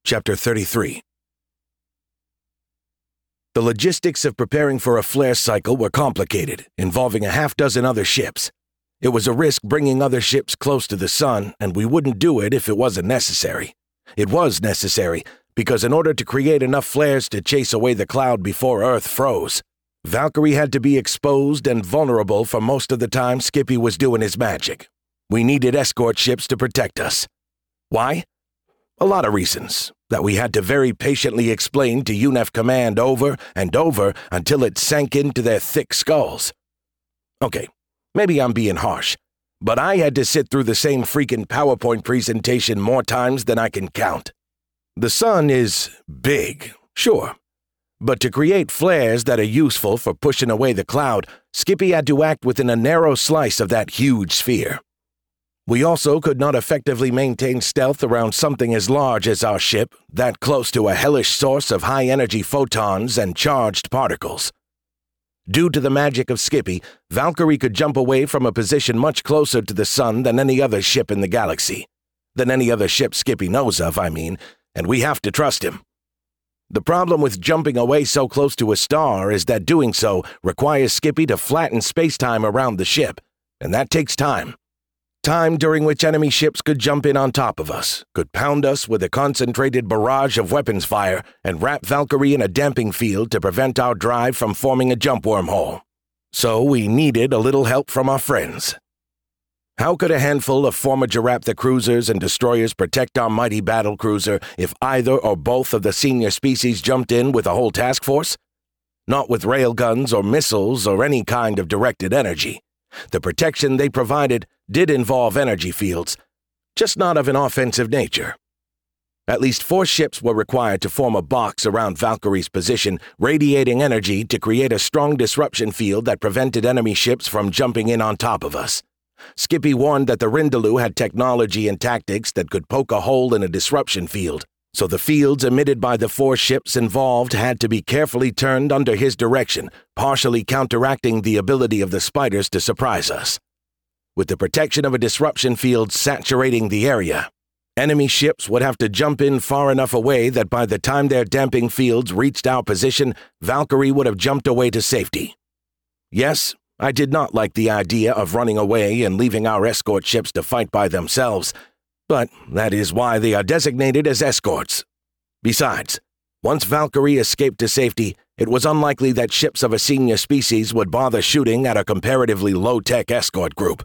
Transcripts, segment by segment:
Chapter 33. The logistics of preparing for a flare cycle were complicated, involving a half-dozen other ships. It was a risk bringing other ships close to the sun, and we wouldn't do it if it wasn't necessary. It was necessary, because in order to create enough flares to chase away the cloud before Earth froze, Valkyrie had to be exposed and vulnerable for most of the time Skippy was doing his magic. We needed escort ships to protect us. Why? A lot of reasons that we had to very patiently explain to UNEF Command over and over until it sank into their thick skulls. Okay, maybe I'm being harsh, but I had to sit through the same freaking PowerPoint presentation more times than I can count. The sun is big, sure, but to create flares that are useful for pushing away the cloud, Skippy had to act within a narrow slice of that huge sphere. We also could not effectively maintain stealth around something as large as our ship, that close to a hellish source of high-energy photons and charged particles. Due to the magic of Skippy, Valkyrie could jump away from a position much closer to the sun than any other ship in the galaxy. Than any other ship Skippy knows of, I mean, and we have to trust him. The problem with jumping away so close to a star is that doing so requires Skippy to flatten space-time around the ship, and that takes time. Time during which enemy ships could jump in on top of us, could pound us with a concentrated barrage of weapons fire, and wrap Valkyrie in a damping field to prevent our drive from forming a jump wormhole. So we needed a little help from our friends. How could a handful of former Jaraptha cruisers and destroyers protect our mighty battle cruiser if either or both of the senior species jumped in with a whole task force? Not with railguns or missiles or any kind of directed energy. The protection they provided did involve energy fields, just not of an offensive nature. At least 4 ships were required to form a box around Valkyrie's position, radiating energy to create a strong disruption field that prevented enemy ships from jumping in on top of us. Skippy warned that the Rindaloo had technology and tactics that could poke a hole in a disruption field, so the fields emitted by the 4 ships involved had to be carefully turned under his direction, partially counteracting the ability of the spiders to surprise us. With the protection of a disruption field saturating the area, enemy ships would have to jump in far enough away that by the time their damping fields reached our position, Valkyrie would have jumped away to safety. Yes, I did not like the idea of running away and leaving our escort ships to fight by themselves, but that is why they are designated as escorts. Besides, once Valkyrie escaped to safety, it was unlikely that ships of a senior species would bother shooting at a comparatively low-tech escort group.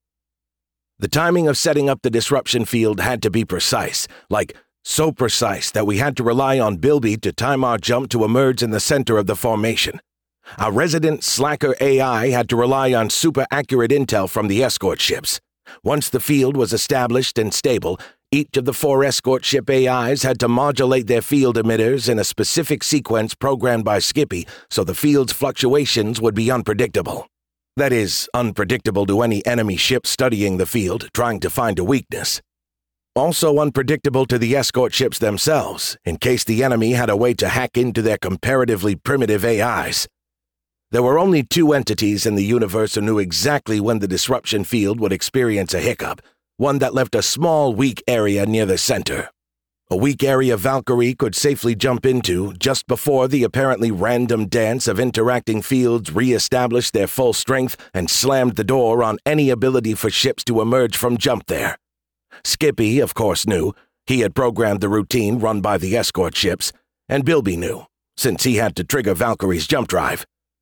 The timing of setting up the disruption field had to be precise, like so precise that we had to rely on Bilby to time our jump to emerge in the center of the formation. Our resident slacker AI had to rely on super-accurate intel from the escort ships. Once the field was established and stable, each of the 4 escort ship AIs had to modulate their field emitters in a specific sequence programmed by Skippy so the field's fluctuations would be unpredictable. That is, unpredictable to any enemy ship studying the field, trying to find a weakness. Also unpredictable to the escort ships themselves, in case the enemy had a way to hack into their comparatively primitive AIs. There were only 2 entities in the universe who knew exactly when the disruption field would experience a hiccup, one that left a small, weak area near the center. A weak area Valkyrie could safely jump into just before the apparently random dance of interacting fields re-established their full strength and slammed the door on any ability for ships to emerge from jump there. Skippy, of course, knew. He had programmed the routine run by the escort ships, and Bilby knew, since he had to trigger Valkyrie's jump drive.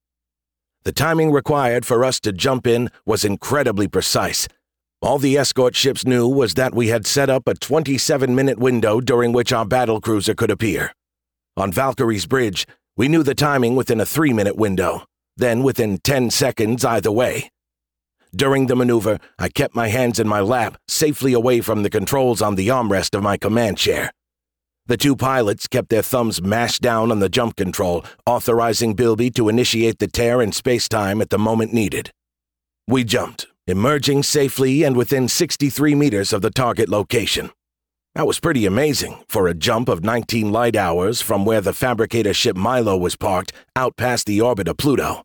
The timing required for us to jump in was incredibly precise. All the escort ships knew was that we had set up a 27-minute window during which our battlecruiser could appear. On Valkyrie's bridge, we knew the timing within a 3-minute window, then within 10 seconds either way. During the maneuver, I kept my hands in my lap, safely away from the controls on the armrest of my command chair. The 2 pilots kept their thumbs mashed down on the jump control, authorizing Bilby to initiate the tear in space-time at the moment needed. We jumped, emerging safely and within 63 meters of the target location. That was pretty amazing for a jump of 19 light hours from where the fabricator ship Milo was parked out past the orbit of Pluto.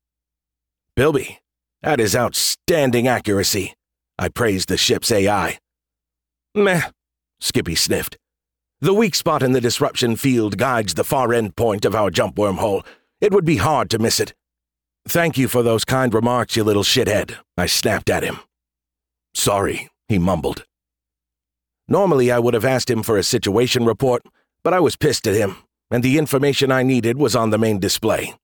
Bilby, that is outstanding accuracy, I praised the ship's AI. Meh, Skippy sniffed. The weak spot in the disruption field guides the far end point of our jump wormhole. It would be hard to miss it. Thank you for those kind remarks, you little shithead, I snapped at him. Sorry, he mumbled. Normally I would have asked him for a situation report, but I was pissed at him, and the information I needed was on the main display.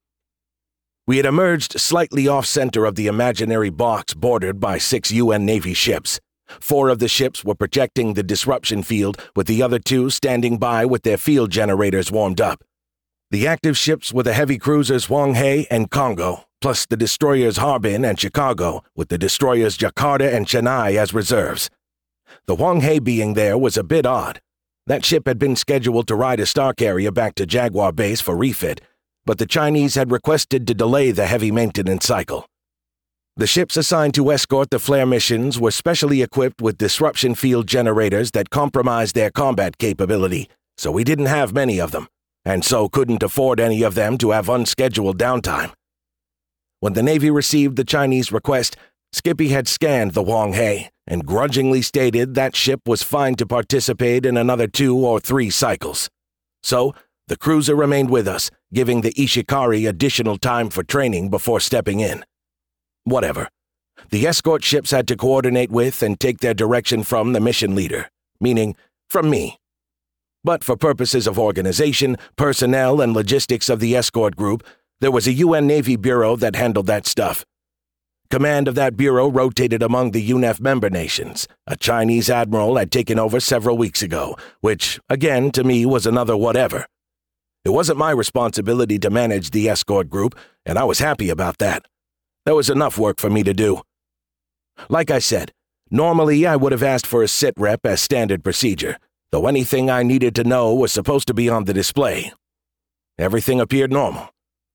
We had emerged slightly off-center of the imaginary box bordered by 6 UN Navy ships. 4 of the ships were projecting the disruption field, with the other 2 standing by with their field generators warmed up. The active ships were the heavy cruisers Hwanghae and Congo, plus the destroyers Harbin and Chicago, with the destroyers Jakarta and Chennai as reserves. The Hwanghae being there was a bit odd. That ship had been scheduled to ride a star carrier back to Jaguar Base for refit, but the Chinese had requested to delay the heavy maintenance cycle. The ships assigned to escort the flare missions were specially equipped with disruption field generators that compromised their combat capability, so we didn't have many of them, and so couldn't afford any of them to have unscheduled downtime. When the Navy received the Chinese request, Skippy had scanned the Hwanghae and grudgingly stated that ship was fine to participate in another 2 or 3 cycles. So, the cruiser remained with us, giving the Ishikari additional time for training before stepping in. Whatever. The escort ships had to coordinate with and take their direction from the mission leader, meaning from me. But for purposes of organization, personnel, and logistics of the escort group, there was a UN Navy bureau that handled that stuff. Command of that bureau rotated among the UNEF member nations. A Chinese admiral had taken over several weeks ago, which, again, to me was another whatever. It wasn't my responsibility to manage the escort group, and I was happy about that. There was enough work for me to do. Like I said, normally I would have asked for a sit rep as standard procedure, though anything I needed to know was supposed to be on the display. Everything appeared normal.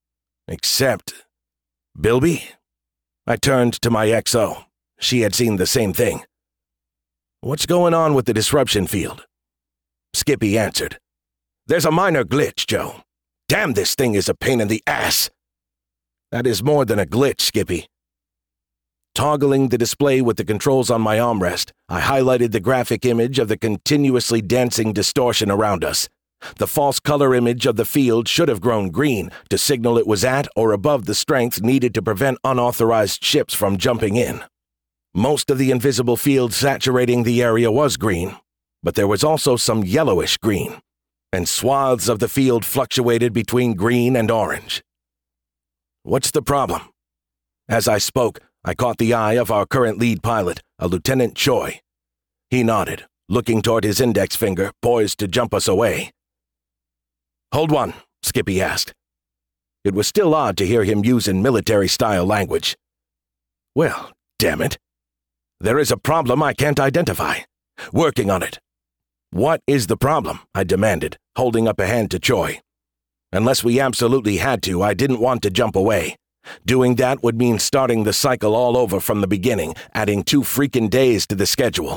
Except Bilby? I turned to my XO. She had seen the same thing. What's going on with the disruption field? Skippy answered. There's a minor glitch, Joe. Damn, this thing is a pain in the ass. That is more than a glitch, Skippy. Toggling the display with the controls on my armrest, I highlighted the graphic image of the continuously dancing distortion around us. The false color image of the field should have grown green to signal it was at or above the strength needed to prevent unauthorized ships from jumping in. Most of the invisible field saturating the area was green, but there was also some yellowish green, and swaths of the field fluctuated between green and orange. What's the problem? As I spoke, I caught the eye of our current lead pilot, a Lieutenant Choi. He nodded, looking toward his index finger, poised to jump us away. Hold one, Skippy asked. It was still odd to hear him using military-style language. Well, damn it. There is a problem I can't identify. Working on it. What is the problem? I demanded, holding up a hand to Choi. Unless we absolutely had to, I didn't want to jump away. Doing that would mean starting the cycle all over from the beginning, adding 2 freaking days to the schedule.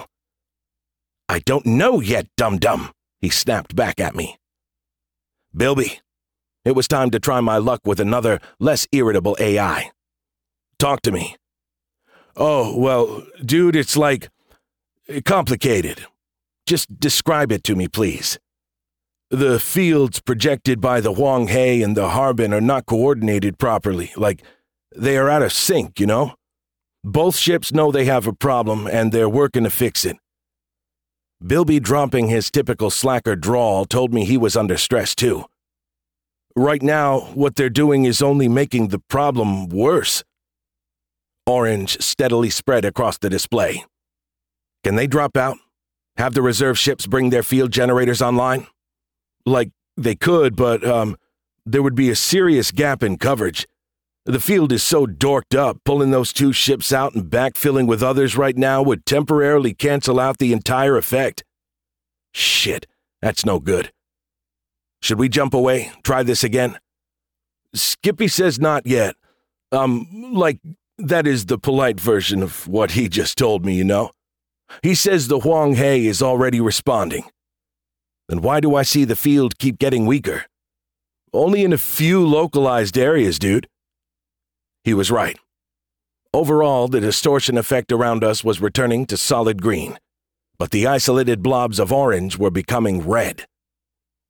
I don't know yet, dum-dum, he snapped back at me. Bilby, it was time to try my luck with another, less irritable AI. Talk to me. Oh, well, dude, it's like complicated. Just describe it to me, please. The fields projected by the Hwanghae and the Harbin are not coordinated properly, like they are out of sync, you know? Both ships know they have a problem and they're working to fix it. Bilby, dropping his typical slacker drawl, told me he was under stress too. Right now, what they're doing is only making the problem worse. Orange steadily spread across the display. Can they drop out? Have the reserve ships bring their field generators online? Like, they could, but, there would be a serious gap in coverage. The field is so dorked up, pulling those 2 ships out and backfilling with others right now would temporarily cancel out the entire effect. Shit, that's no good. Should we jump away, try this again? Skippy says not yet. That is the polite version of what he just told me, you know? He says the Hwanghae is already responding. Then why do I see the field keep getting weaker? Only in a few localized areas, dude. He was right. Overall, the distortion effect around us was returning to solid green, but the isolated blobs of orange were becoming red.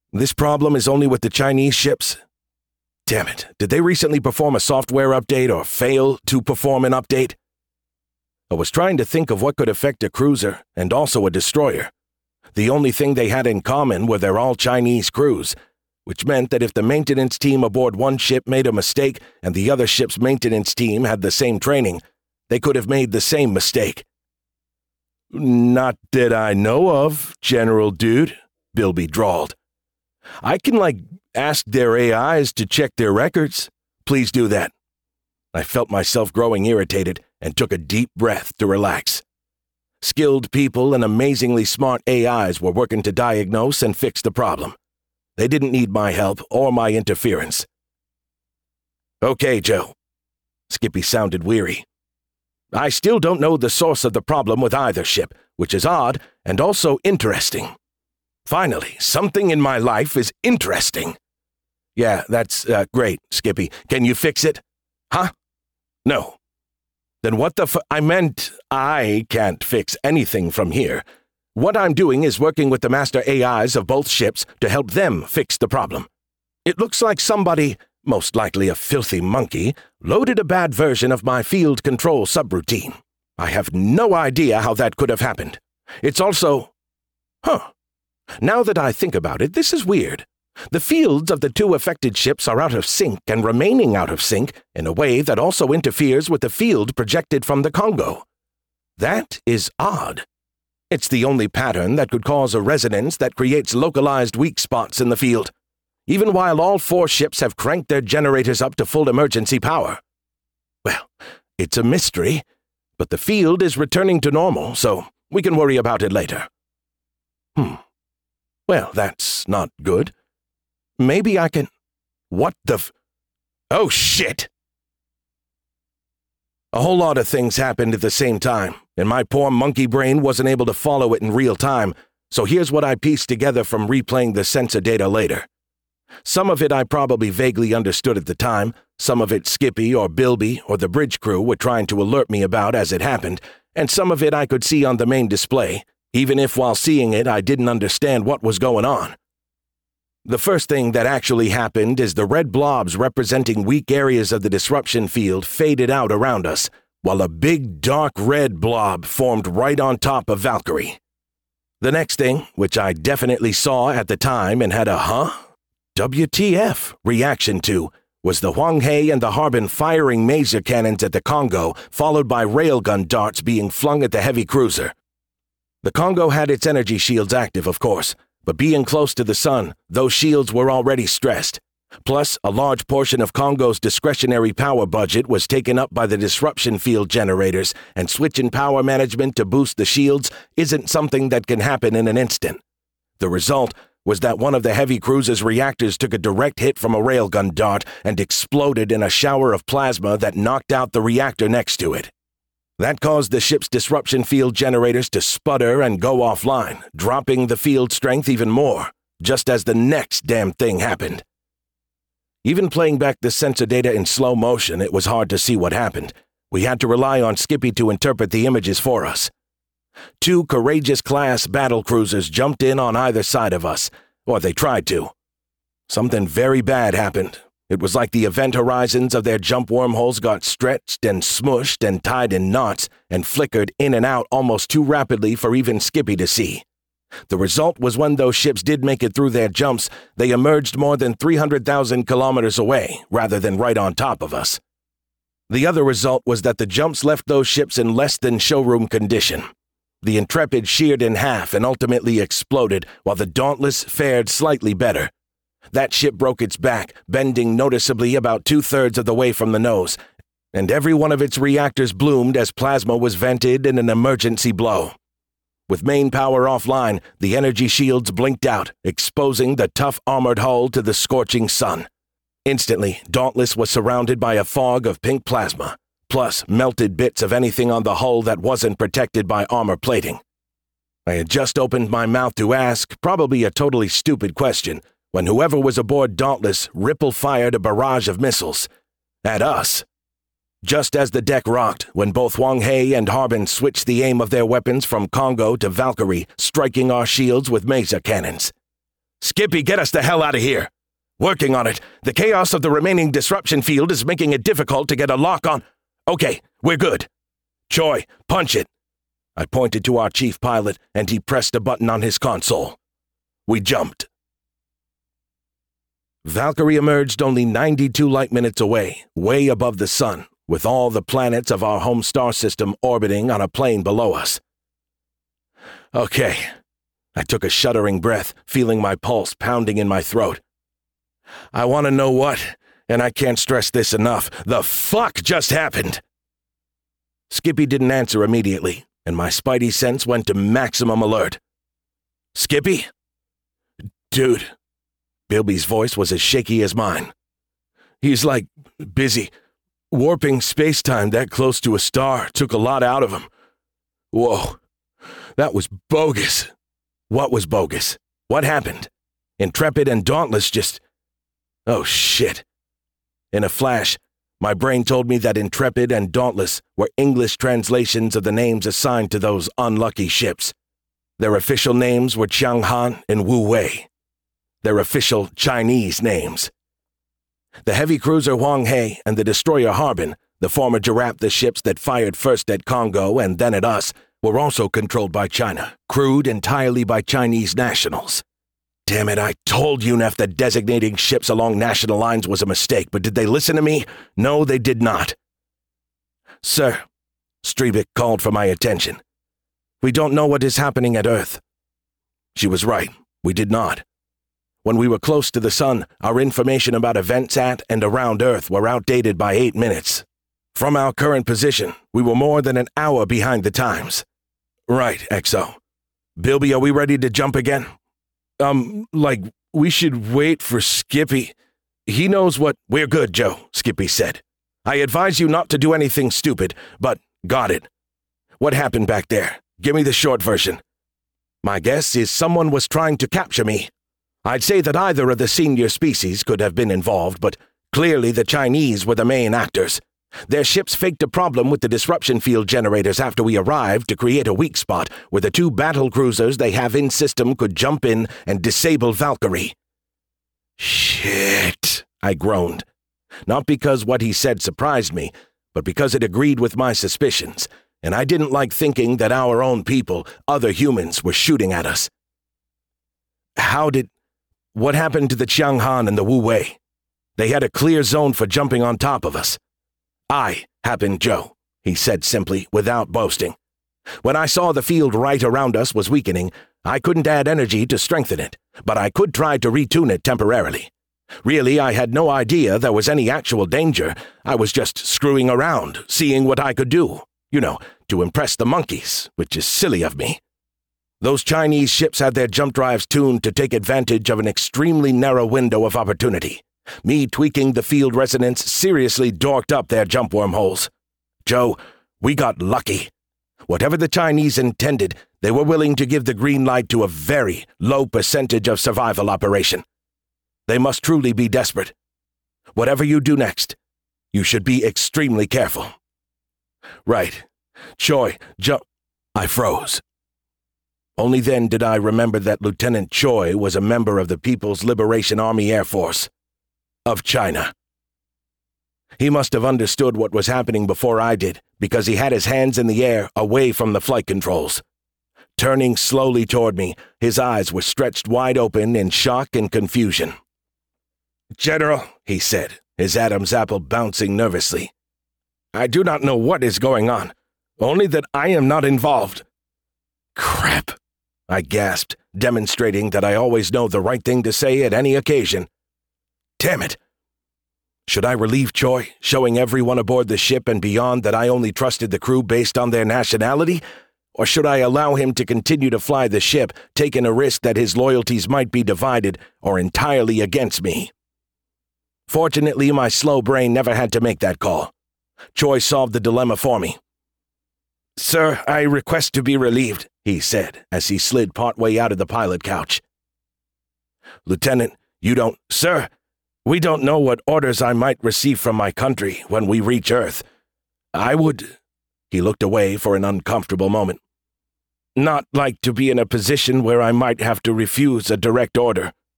This problem is only with the Chinese ships? Damn it, did they recently perform a software update or fail to perform an update? I was trying to think of what could affect a cruiser and also a destroyer. The only thing they had in common were they're all Chinese crews, which meant that if the maintenance team aboard one ship made a mistake and the other ship's maintenance team had the same training, they could have made the same mistake. Not that I know of, General Dude, Bilby drawled. I can, ask their AIs to check their records. Please do that. I felt myself growing irritated and took a deep breath to relax. Skilled people and amazingly smart AIs were working to diagnose and fix the problem. They didn't need my help or my interference. Okay, Joe. Skippy sounded weary. I still don't know the source of the problem with either ship, which is odd and also interesting. Finally, something in my life is interesting. Yeah, that's great, Skippy. Can you fix it? Huh? No. Then what the I meant I can't fix anything from here. What I'm doing is working with the master AIs of both ships to help them fix the problem. It looks like somebody, most likely a filthy monkey, loaded a bad version of my field control subroutine. I have no idea how that could have happened. It's also... Now that I think about it, this is weird. The fields of the two affected ships are out of sync and remaining out of sync in a way that also interferes with the field projected from the Congo. That is odd. It's the only pattern that could cause a resonance that creates localized weak spots in the field, even while all four ships have cranked their generators up to full emergency power. Well, it's a mystery, but the field is returning to normal, so we can worry about it later. Well, that's not good. Maybe I can... What the Oh, shit! A whole lot of things happened at the same time, and my poor monkey brain wasn't able to follow it in real time, so here's what I pieced together from replaying the sensor data later. Some of it I probably vaguely understood at the time, some of it Skippy or Bilby or the bridge crew were trying to alert me about as it happened, and some of it I could see on the main display, even if while seeing it I didn't understand what was going on. The first thing that actually happened is the red blobs representing weak areas of the disruption field faded out around us, while a big dark red blob formed right on top of Valkyrie. The next thing, which I definitely saw at the time and had a WTF reaction to, was the Hwang Hei and the Harbin firing maser cannons at the Congo, followed by railgun darts being flung at the heavy cruiser. The Congo had its energy shields active, of course, but being close to the sun, those shields were already stressed. Plus, a large portion of Congo's discretionary power budget was taken up by the disruption field generators, and switching power management to boost the shields isn't something that can happen in an instant. The result was that one of the heavy cruiser's reactors took a direct hit from a railgun dart and exploded in a shower of plasma that knocked out the reactor next to it. That caused the ship's disruption field generators to sputter and go offline, dropping the field strength even more, just as the next damn thing happened. Even playing back the sensor data in slow motion, it was hard to see what happened. We had to rely on Skippy to interpret the images for us. 2 Courageous-class battle cruisers jumped in on either side of us, or they tried to. Something very bad happened. It was like the event horizons of their jump wormholes got stretched and smushed and tied in knots and flickered in and out almost too rapidly for even Skippy to see. The result was when those ships did make it through their jumps, they emerged more than 300,000 kilometers away, rather than right on top of us. The other result was that the jumps left those ships in less than showroom condition. The Intrepid sheared in half and ultimately exploded, while the Dauntless fared slightly better. That ship broke its back, bending noticeably about 2/3 of the way from the nose, and every one of its reactors bloomed as plasma was vented in an emergency blow. With main power offline, the energy shields blinked out, exposing the tough armored hull to the scorching sun. Instantly, Dauntless was surrounded by a fog of pink plasma, plus melted bits of anything on the hull that wasn't protected by armor plating. I had just opened my mouth to ask, probably a totally stupid question, when whoever was aboard Dauntless ripple-fired a barrage of missiles. At us. Just as the deck rocked, when both Hwang Hei and Harbin switched the aim of their weapons from Congo to Valkyrie, striking our shields with maser cannons. Skippy, get us the hell out of here. Working on it. The chaos of the remaining disruption field is making it difficult to get a lock on. Okay, we're good. Choi, punch it. I pointed to our chief pilot, and he pressed a button on his console. We jumped. Valkyrie emerged only 92 light minutes away, way above the sun, with all the planets of our home star system orbiting on a plane below us. Okay. I took a shuddering breath, feeling my pulse pounding in my throat. I want to know what, and I can't stress this enough, the fuck just happened? Skippy didn't answer immediately, and my spidey sense went to maximum alert. Skippy? Dude. Bilby's voice was as shaky as mine. He's like, busy. Warping space-time that close to a star took a lot out of him. Whoa. That was bogus. What was bogus? What happened? Intrepid and Dauntless just... Oh, shit. In a flash, my brain told me that Intrepid and Dauntless were English translations of the names assigned to those unlucky ships. Their official names were Chang'an and Wu Wei. Their official Chinese names. The heavy cruiser Huang He and the destroyer Harbin, the former Giraffe ships that fired first at Congo and then at us, were also controlled by China, crewed entirely by Chinese nationals. Damn it, I told UNEF that designating ships along national lines was a mistake, but did they listen to me? No, they did not. Sir, Strebic called for my attention. We don't know what is happening at Earth. She was right, we did not. When we were close to the sun, our information about events at and around Earth were outdated by 8 minutes. From our current position, we were more than an hour behind the times. Right, XO. Bilby, are we ready to jump again? We should wait for Skippy. He knows what— We're good, Joe, Skippy said. I advise you not to do anything stupid, but got it. What happened back there? Give me the short version. My guess is someone was trying to capture me. I'd say that either of the senior species could have been involved, but clearly the Chinese were the main actors. Their ships faked a problem with the disruption field generators after we arrived to create a weak spot where the 2 battle cruisers they have in system could jump in and disable Valkyrie. Shit, I groaned. Not because what he said surprised me, but because it agreed with my suspicions, and I didn't like thinking that our own people, other humans, were shooting at us. What happened to the Chang'an and the Wu Wei? They had a clear zone for jumping on top of us. Happened, Joe, he said simply, without boasting. When I saw the field right around us was weakening, I couldn't add energy to strengthen it, but I could try to retune it temporarily. Really, I had no idea there was any actual danger. I was just screwing around, seeing what I could do. To impress the monkeys, which is silly of me. Those Chinese ships had their jump drives tuned to take advantage of an extremely narrow window of opportunity. Me tweaking the field resonance seriously dorked up their jump wormholes. Joe, we got lucky. Whatever the Chinese intended, they were willing to give the green light to a very low percentage of survival operation. They must truly be desperate. Whatever you do next, you should be extremely careful. Right. Choi, I froze. Only then did I remember that Lieutenant Choi was a member of the People's Liberation Army Air Force of China. He must have understood what was happening before I did, because he had his hands in the air away from the flight controls. Turning slowly toward me, his eyes were stretched wide open in shock and confusion. General, he said, his Adam's apple bouncing nervously. I do not know what is going on, only that I am not involved. Crap, I gasped, demonstrating that I always know the right thing to say at any occasion. Damn it! Should I relieve Choi, showing everyone aboard the ship and beyond that I only trusted the crew based on their nationality? Or should I allow him to continue to fly the ship, taking a risk that his loyalties might be divided or entirely against me? Fortunately, my slow brain never had to make that call. Choi solved the dilemma for me. Sir, I request to be relieved, he said as he slid partway out of the pilot couch. Lieutenant, Sir, we don't know what orders I might receive from my country when we reach Earth. He looked away for an uncomfortable moment. Not like to be in a position where I might have to refuse a direct order,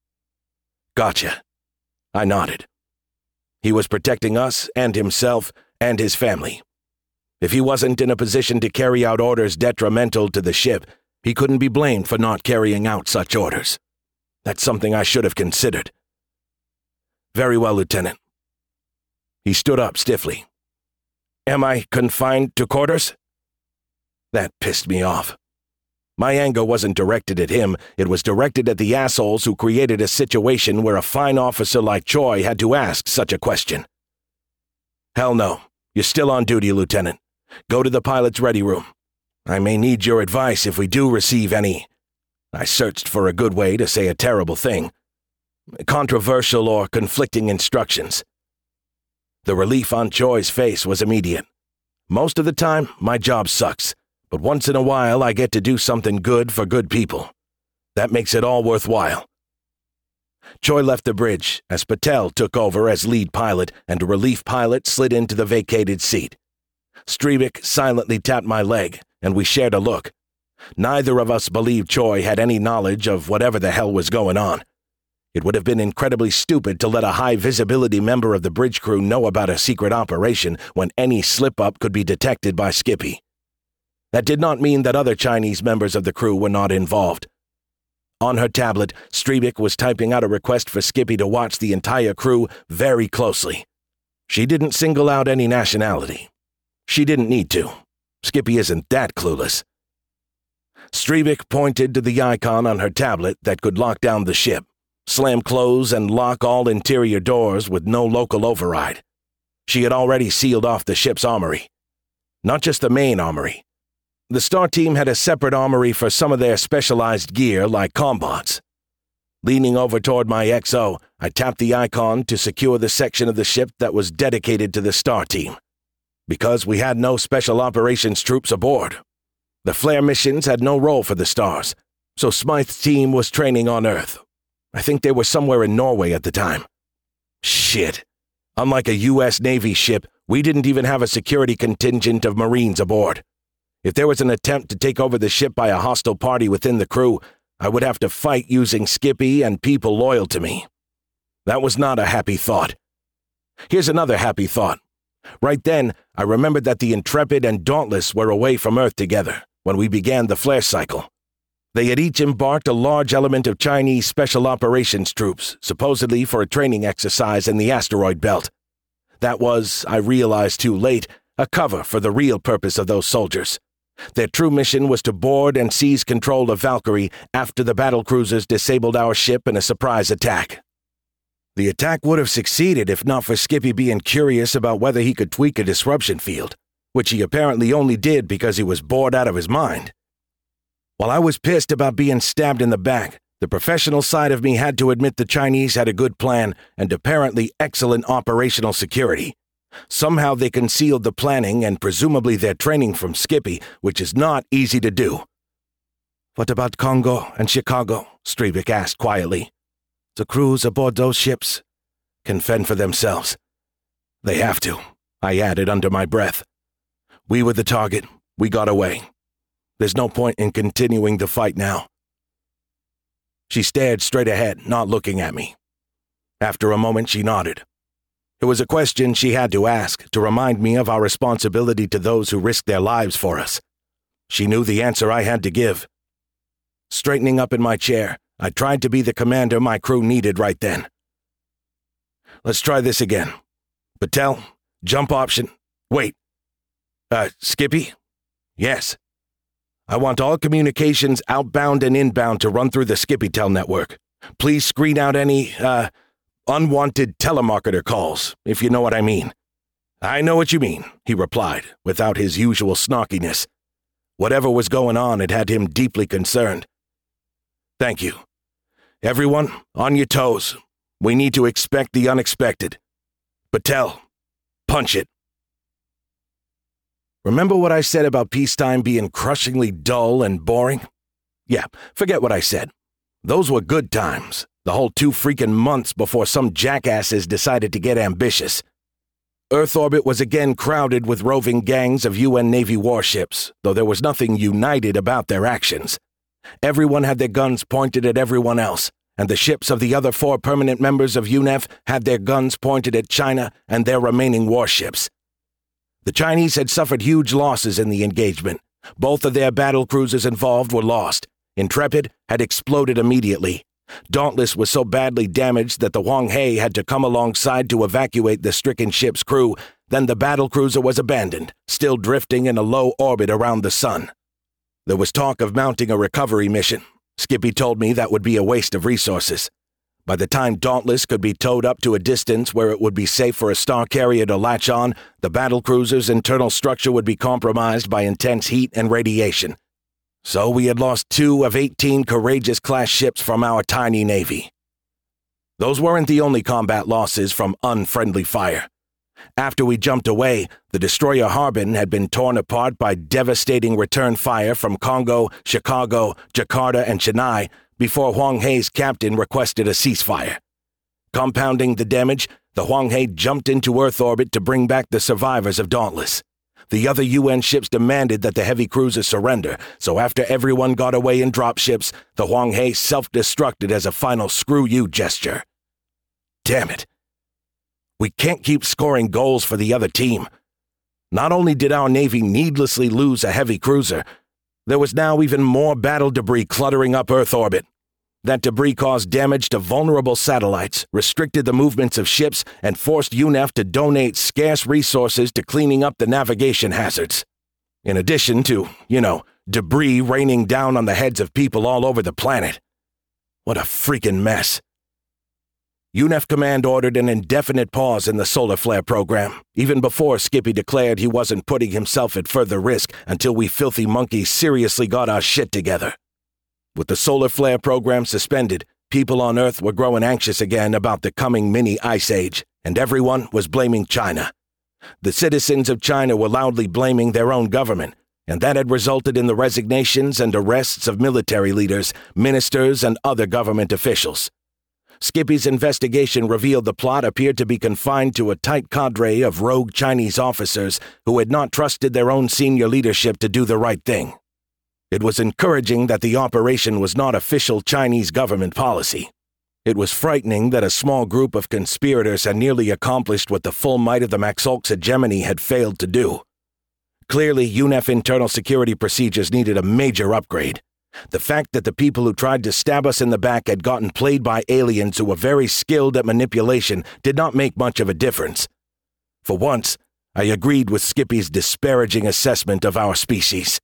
Gotcha. I nodded. He was protecting us and himself and his family. If he wasn't in a position to carry out orders detrimental to the ship, he couldn't be blamed for not carrying out such orders. That's something I should have considered. Very well, Lieutenant. He stood up stiffly. Am I confined to quarters? That pissed me off. My anger wasn't directed at him, it was directed at the assholes who created a situation where a fine officer like Choi had to ask such a question. Hell no. You're still on duty, Lieutenant. Go to the pilot's ready room. I may need your advice if we do receive any— I searched for a good way to say a terrible thing— controversial or conflicting instructions. The relief on Choi's face was immediate. Most of the time, my job sucks, but once in a while I get to do something good for good people. That makes it all worthwhile. Choi left the bridge as Patel took over as lead pilot and a relief pilot slid into the vacated seat. Strebic silently tapped my leg, and we shared a look. Neither of us believed Choi had any knowledge of whatever the hell was going on. It would have been incredibly stupid to let a high-visibility member of the bridge crew know about a secret operation when any slip-up could be detected by Skippy. That did not mean that other Chinese members of the crew were not involved. On her tablet, Strebic was typing out a request for Skippy to watch the entire crew very closely. She didn't single out any nationality. She didn't need to. Skippy isn't that clueless. Strebic pointed to the icon on her tablet that could lock down the ship, slam close and lock all interior doors with no local override. She had already sealed off the ship's armory. Not just the main armory. The Star Team had a separate armory for some of their specialized gear like combots. Leaning over toward my XO, I tapped the icon to secure the section of the ship that was dedicated to the Star Team. Because we had no special operations troops aboard. The flare missions had no role for the Stars, so Smythe's team was training on Earth. I think they were somewhere in Norway at the time. Shit. Unlike a U.S. Navy ship, we didn't even have a security contingent of Marines aboard. If there was an attempt to take over the ship by a hostile party within the crew, I would have to fight using Skippy and people loyal to me. That was not a happy thought. Here's another happy thought. Right then, I remembered that the Intrepid and Dauntless were away from Earth together when we began the flare cycle. They had each embarked a large element of Chinese special operations troops, supposedly for a training exercise in the asteroid belt. That was, I realized too late, a cover for the real purpose of those soldiers. Their true mission was to board and seize control of Valkyrie after the battlecruisers disabled our ship in a surprise attack. The attack would have succeeded if not for Skippy being curious about whether he could tweak a disruption field, which he apparently only did because he was bored out of his mind. While I was pissed about being stabbed in the back, the professional side of me had to admit the Chinese had a good plan and apparently excellent operational security. Somehow they concealed the planning and presumably their training from Skippy, which is not easy to do. What about Congo and Chicago? Strebic asked quietly. The crews aboard those ships can fend for themselves. They have to, I added under my breath. We were the target. We got away. There's no point in continuing the fight now. She stared straight ahead, not looking at me. After a moment, she nodded. It was a question she had to ask to remind me of our responsibility to those who risked their lives for us. She knew the answer I had to give. Straightening up in my chair, I tried to be the commander my crew needed right then. Let's try this again. Patel, jump option. Wait. Skippy? Yes. I want all communications outbound and inbound to run through the Skippytel network. Please screen out any, unwanted telemarketer calls, if you know what I mean. I know what you mean, he replied, without his usual snarkiness. Whatever was going on, it had him deeply concerned. Thank you. Everyone, on your toes. We need to expect the unexpected. Patel, punch it. Remember what I said about peacetime being crushingly dull and boring? Yeah, forget what I said. Those were good times. The whole 2 freaking months before some jackasses decided to get ambitious. Earth orbit was again crowded with roving gangs of UN Navy warships, though there was nothing united about their actions. Everyone had their guns pointed at everyone else, and the ships of the other 4 permanent members of UNEF had their guns pointed at China and their remaining warships. The Chinese had suffered huge losses in the engagement. Both of their battle cruisers involved were lost. Intrepid had exploded immediately. Dauntless was so badly damaged that the Hwanghae had to come alongside to evacuate the stricken ship's crew. Then the battlecruiser was abandoned, still drifting in a low orbit around the sun. There was talk of mounting a recovery mission. Skippy told me that would be a waste of resources. By the time Dauntless could be towed up to a distance where it would be safe for a star carrier to latch on, the battlecruiser's internal structure would be compromised by intense heat and radiation. So we had lost 2 of 18 Courageous-class ships from our tiny navy. Those weren't the only combat losses from unfriendly fire. After we jumped away, the destroyer Harbin had been torn apart by devastating return fire from Congo, Chicago, Jakarta, and Chennai before Hwanghae's captain requested a ceasefire. Compounding the damage, the Hwanghae jumped into Earth orbit to bring back the survivors of Dauntless. The other UN ships demanded that the heavy cruiser surrender, so after everyone got away in dropships, the Hwanghae self-destructed as a final screw-you gesture. Damn it. We can't keep scoring goals for the other team. Not only did our Navy needlessly lose a heavy cruiser, there was now even more battle debris cluttering up Earth orbit. That debris caused damage to vulnerable satellites, restricted the movements of ships, and forced UNEF to donate scarce resources to cleaning up the navigation hazards. In addition to, debris raining down on the heads of people all over the planet. What a freaking mess. UNEF Command ordered an indefinite pause in the solar flare program, even before Skippy declared he wasn't putting himself at further risk until we filthy monkeys seriously got our shit together. With the solar flare program suspended, people on Earth were growing anxious again about the coming mini-ice age, and everyone was blaming China. The citizens of China were loudly blaming their own government, and that had resulted in the resignations and arrests of military leaders, ministers, and other government officials. Skippy's investigation revealed the plot appeared to be confined to a tight cadre of rogue Chinese officers who had not trusted their own senior leadership to do the right thing. It was encouraging that the operation was not official Chinese government policy. It was frightening that a small group of conspirators had nearly accomplished what the full might of the Maxolx hegemony had failed to do. Clearly, UNEF internal security procedures needed a major upgrade. The fact that the people who tried to stab us in the back had gotten played by aliens who were very skilled at manipulation did not make much of a difference. For once, I agreed with Skippy's disparaging assessment of our species.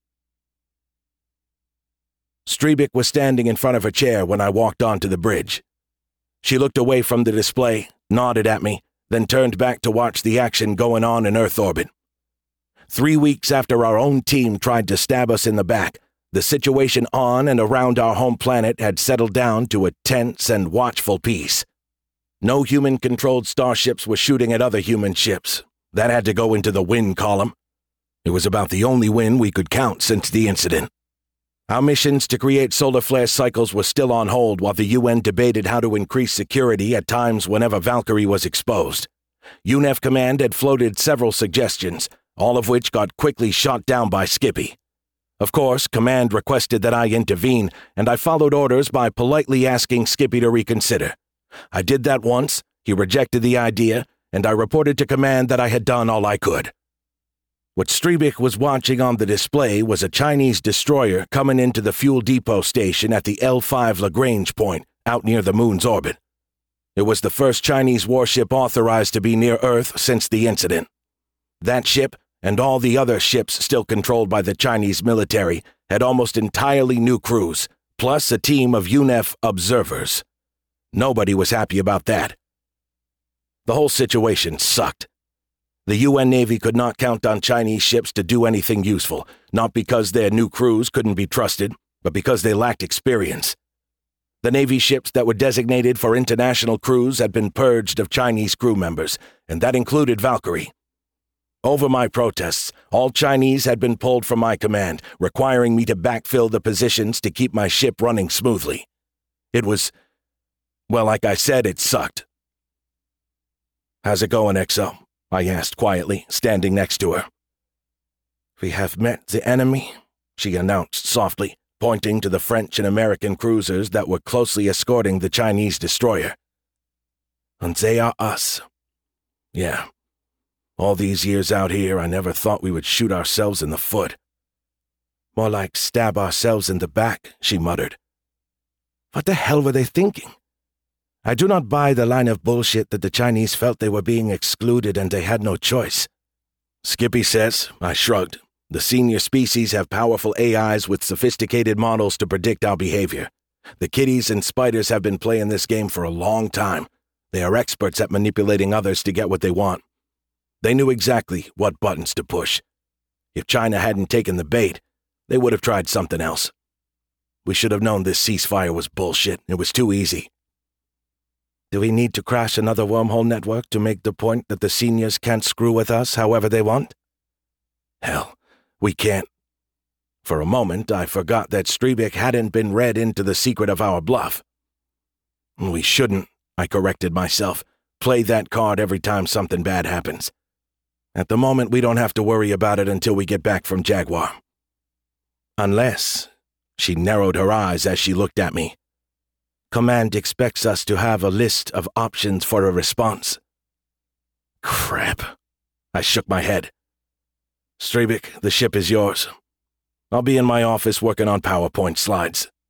Streebik was standing in front of her chair when I walked onto the bridge. She looked away from the display, nodded at me, then turned back to watch the action going on in Earth orbit. 3 weeks after our own team tried to stab us in the back, the situation on and around our home planet had settled down to a tense and watchful peace. No human-controlled starships were shooting at other human ships. That had to go into the win column. It was about the only win we could count since the incident. Our missions to create solar flare cycles were still on hold while the UN debated how to increase security at times whenever Valkyrie was exposed. UNEF Command had floated several suggestions, all of which got quickly shot down by Skippy. Of course, Command requested that I intervene, and I followed orders by politely asking Skippy to reconsider. I did that once, he rejected the idea, and I reported to Command that I had done all I could. What Streebik was watching on the display was a Chinese destroyer coming into the fuel depot station at the L5 Lagrange point, out near the moon's orbit. It was the first Chinese warship authorized to be near Earth since the incident. That ship, and all the other ships still controlled by the Chinese military, had almost entirely new crews, plus a team of UNEF observers. Nobody was happy about that. The whole situation sucked. The UN Navy could not count on Chinese ships to do anything useful, not because their new crews couldn't be trusted, but because they lacked experience. The Navy ships that were designated for international crews had been purged of Chinese crew members, and that included Valkyrie. Over my protests, all Chinese had been pulled from my command, requiring me to backfill the positions to keep my ship running smoothly. It was, well, like I said, it sucked. "How's it going, XO?" I asked quietly, standing next to her. "We have met the enemy," she announced softly, pointing to the French and American cruisers that were closely escorting the Chinese destroyer. And they are us. Yeah. All these years out here, I never thought we would shoot ourselves in the foot. More like stab ourselves in the back, she muttered. What the hell were they thinking? I do not buy the line of bullshit that the Chinese felt they were being excluded and they had no choice. Skippy says, I shrugged. The senior species have powerful AIs with sophisticated models to predict our behavior. The kitties and spiders have been playing this game for a long time. They are experts at manipulating others to get what they want. They knew exactly what buttons to push. If China hadn't taken the bait, they would have tried something else. We should have known this ceasefire was bullshit. It was too easy. Do we need to crash another wormhole network to make the point that the seniors can't screw with us however they want? Hell, we can't. For a moment, I forgot that Streebik hadn't been read into the secret of our bluff. We shouldn't, I corrected myself, play that card every time something bad happens. At the moment, we don't have to worry about it until we get back from Jaguar. Unless, she narrowed her eyes as she looked at me. Command expects us to have a list of options for a response. Crap. I shook my head. Streebik, the ship is yours. I'll be in my office working on PowerPoint slides.